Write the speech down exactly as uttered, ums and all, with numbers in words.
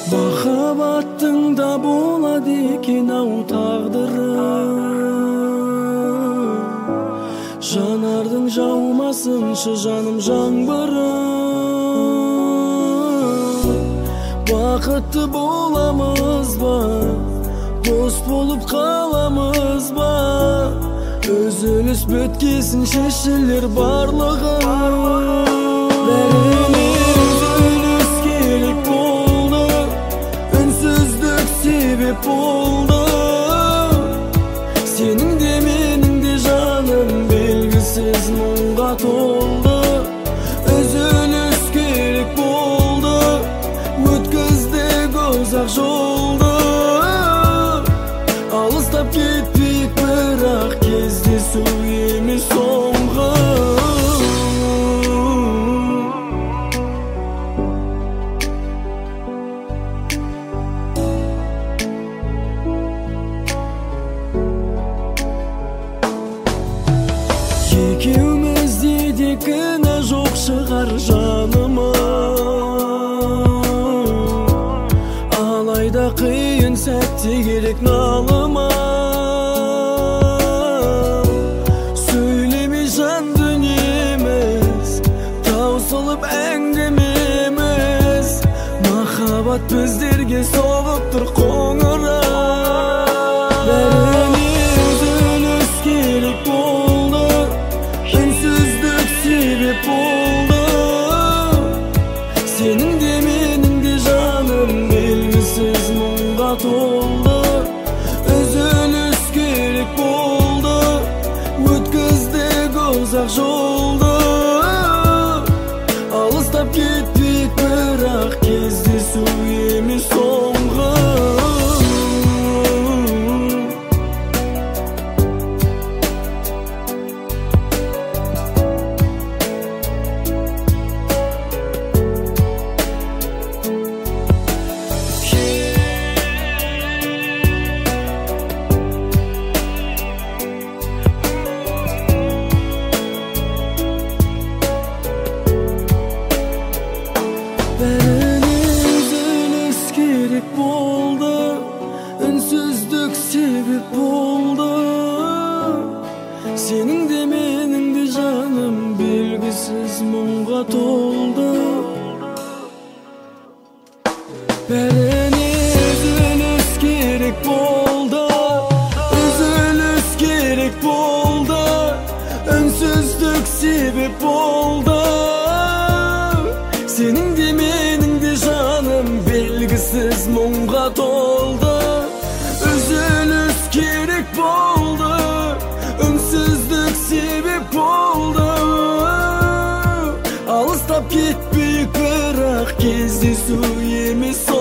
Махаббаттың да болады екен ау тағдыры. Жанардың жаумасыншы жаным жаңбыры. Бақытты боламыз ба, дос болып қаламыз ба? Үзіліс біткесін шешілер барлығы. Бәріне үзіліс керек болды, үнсіздік себеп болды. Сенің де менің де жаным белгісіз мұңға толды. Үзіліс керек болды, өткіздік ұзақ жолды. Алыстап кетпейік, бірақ кездесу емес соңғы. Екеумізде де кінә жоқ шығар жаныма. Алайда қиын сәтте керек налыма. Сөйлемей жан дүниеміз, таусылып әңгімеміз. Махаббат біздерге соғып тұр қоңырау. Бәріне үзіліс керек болды, үнсіздік себеп болды. Сенің де менің де жаным белгісіз мұңға толды. Үзіліс керек болды, өткіздік ұзақ жолды. Алыстап кетпейік, бірақ кездесу емес соңғы. Бәріне үзіліс керек болды, үнсіздік себеп болды. Сенің де менің де жаным белгісіз мұңға толды. Бәріне үзіліс керек болды, үзіліс керек болды. Үнсіздік себеп болды. Сенің де менің де жаным белгісіз мұңға толды. Үзіліс керек болды, үнсіздік себеп болды. Алыстап кетпейік, бірақ кездесу емес